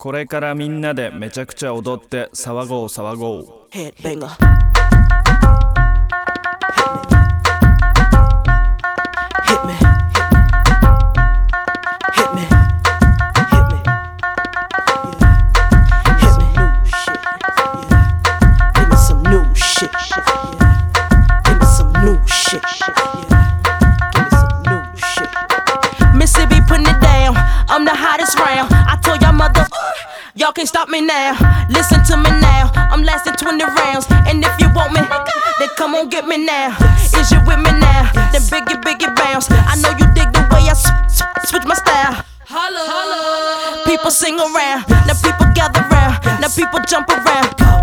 これからみんなでめちゃくちゃ踊って騒ごう騒ごう。 Headbanger. Hit me. Hit me. Hit me. Hit me. Give me some new shit. Give me some new shit. Give me some new shit. Mississippi putting it down. I'm the hottest round. I told y'all mother, y'all can't stop me now. Listen to me now. I'm lasting 20 rounds. And if you want me, then come on get me now. Is you with me now? Then biggie bounce. I know you dig the way I switch my style. Holla. People sing around. Now people gather round. Now people jump around.